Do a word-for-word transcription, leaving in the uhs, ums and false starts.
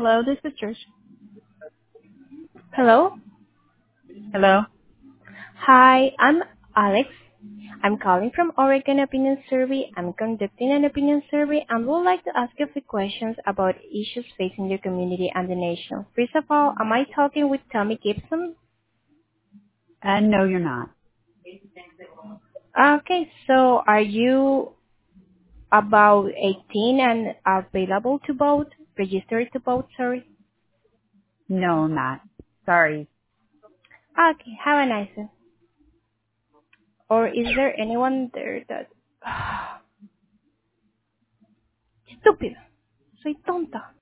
Hello, this is Trish. Hello. Hello. Hi, I'm Alex. I'm calling from Oregon Opinion Survey. I'm conducting an opinion survey and would like to ask you a few questions about issues facing your community and the nation. First of all, am I talking with Tommy Gibson? And no, you're not. Okay, so are you about eighteen and available to vote? Registered to vote, sorry. No, I'm not. Sorry. Okay, have a nice one. Or is there anyone there that... Estúpido. Soy tonta.